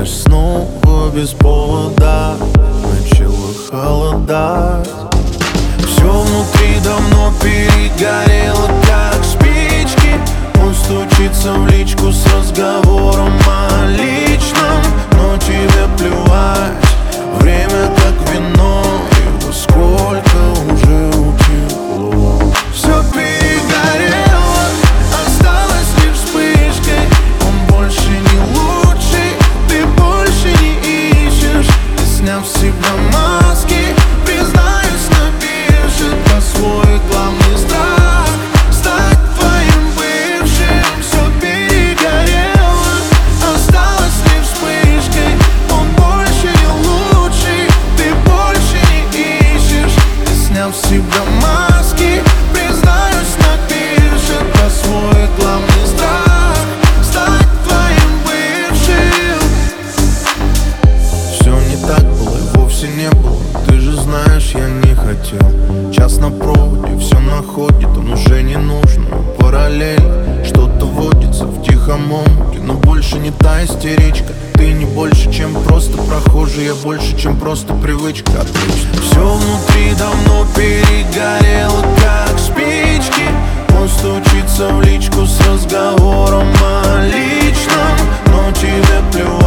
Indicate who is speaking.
Speaker 1: Ночь снова без повода начала холодать. Все внутри давно перегорело, как спички. Он стучится в личку с разговором о личном, но тебе плевать, время как вино, его сколько уже утекло. Все перегорело, осталось лишь вспышкой. Он больше не лучший, ты больше не ищешь. Ты сняв с себя маски, признаюсь на бирже, про свой главный страх стать твоим бывшим. Все перегорело, осталось лишь вспышкой. Он больше не лучший, ты больше не ищешь. Ты сняв с себя маски, признаюсь на бирже, про свой главный страх стать твоим бывшим. Все не так было и вовсе не было, ты же знаешь, я не хотел. Час на проводе, все находит, он уже не нужен. Параллельно что-то водится в тихом омуте, но больше не та истеричка. Ты не больше, чем просто прохожий, я больше, чем просто привычка. Отлично. Все внутри давно перегорело, как спички. Он стучится в личку с разговором о личном, но тебе плевать.